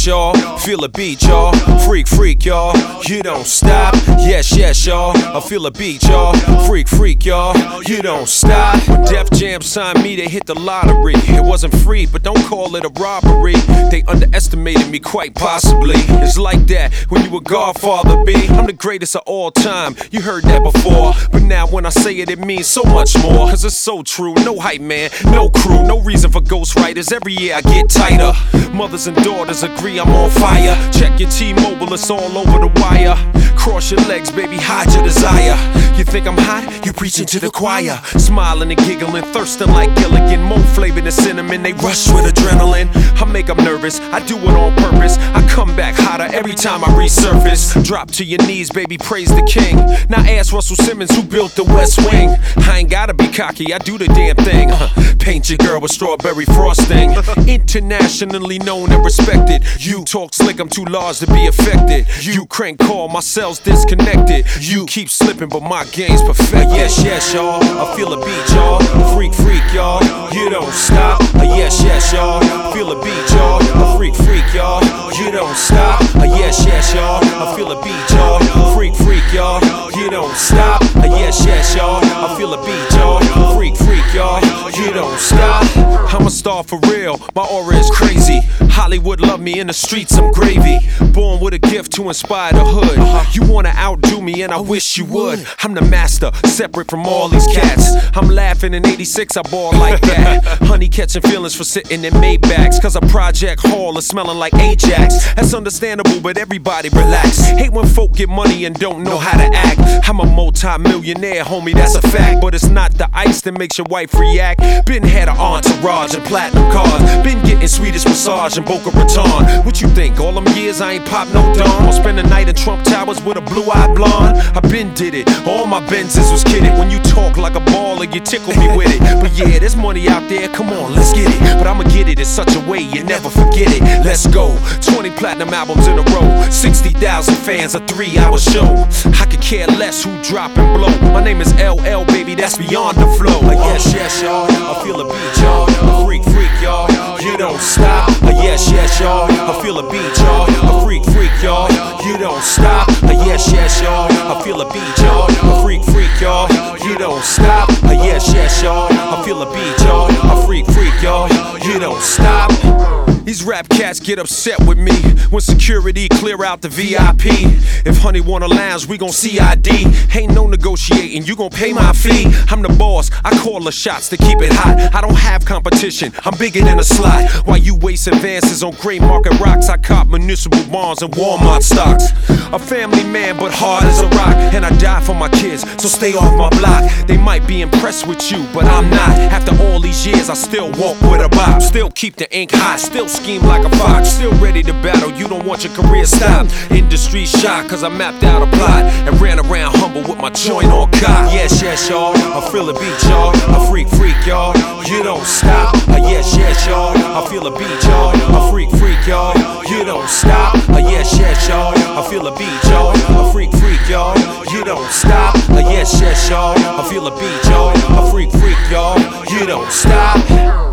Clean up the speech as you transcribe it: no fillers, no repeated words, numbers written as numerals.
yes, y'all. Feel a beat, y'all. Freak, freak, y'all. You don't stop. Yes, yes, y'all. I feel a beat, y'all. Freak, freak, y'all. You don't stop. When Def Jam signed me, they hit the lottery. It wasn't free, but don't call it a robbery. They underestimated me quite possibly. It's like that when you a Godfather, B. I'm the greatest of all time. You heard that before, but now when I say it, it means so much more. Cause it's so true. No hype man, no crew, no reason for ghostwriters. Every year I get tighter. Mothers and daughters agree I'm on fire. Check your T-Mobile, it's all over the wire. Cross your legs, baby, hide your desire. You think I'm hot? You preaching to the choir. Smiling and giggling, thirsting like Gilligan. More flavor than cinnamon, they rush with adrenaline. I make them nervous, I do it on purpose. I come back hotter every time I resurface. Drop to your knees, baby, praise the king. Now ask Russell Simmons who built the West Wing. I ain't gotta be cocky, I do the damn thing. Paint your girl with strawberry frosting. Internationally known and respected. You talk slick, I'm too large to be affected. You crank call, my cells disconnected. You keep slipping, but my game's perfect. Yes, yes, y'all. I feel a beat, y'all. Freak, freak, y'all. You don't stop. Yes, yes, y'all. Feel a beat, y'all. Freak, freak, y'all. You don't stop. Yes, yes, y'all. I feel a beat, y'all. Freak, freak, y'all. You don't stop. Yes, yes, y'all. I feel a beat, y'all. Freak, freak, y'all. You don't stop. I'm a star for real. My aura is crazy. Hollywood love me, in the streets I'm gravy. Born with a gift to inspire the hood. You wanna outdo me and I wish you would. I'm the master, separate from all these cats. I'm laughing in 86, I ball like that. Honey catching feelings for sitting in Maybachs. Cause a project hall is smelling like Ajax. That's understandable, but everybody relax. Hate when folk get money and don't know how to act. I'm a multi-millionaire, homie, that's a fact. But it's not the ice that makes your wife react. Been had an entourage and platinum cars. Been getting Swedish massage in Boca Raton. What you think, all them years I ain't pop no dawn? Or spend a night in Trump Towers with a blue-eyed blonde? I been did it, all my Benzes was kidded. When you talk like a baller, you tickle me with it. But yeah, there's money out there, come on, let's get it. But I'ma get it in such a way you never forget it. Let's go, 20 platinum albums in a row, 60,000 fans, a 3-hour show. I could care less who drop and blow. My name is LL, baby, that's beyond the flow. Yes, yes, y'all, I feel a beat, y'all. A freak, freak, y'all. You don't stop. Yes, yes, y'all. I feel a beat, y'all. A freak, freak, y'all. You don't stop. Yes, yes, y'all. I feel a beat, y'all. A freak, freak, y'all. You don't stop. Yes, yes, y'all. I feel a beat, y'all. A freak, freak, y'all. You don't stop. These rap cats get upset with me when security clear out the VIP. If honey wanna lounge, we gon' CID. Ain't no negotiating, you gon' pay my fee. I'm the boss, I call the shots to keep it hot. I don't have competition, I'm bigger than a slot. While you waste advances on gray market rocks, I cop municipal bonds and Walmart stocks. A family man, but hard as a rock. And I die for my kids, so stay off my block. They might be impressed with you, but I'm not. After all these years, I still walk with a bop. Still keep the ink hot, still scheme like a fox. Still ready to battle, you don't want your career stopped. Industry shocked, cause I mapped out a plot and ran around humble with my joint on cock. Yes, yes, y'all, I feel a beat, y'all. A freak, freak, y'all. You don't stop. Yes, yes, y'all, I feel a beat, y'all. A freak, freak, y'all. You don't stop. Yes, yes, y'all, I feel a beat, y'all. A freak, freak, y'all. You don't stop. Yes, yes, y'all, I feel a beat, y'all. A freak, freak, y'all. You don't stop.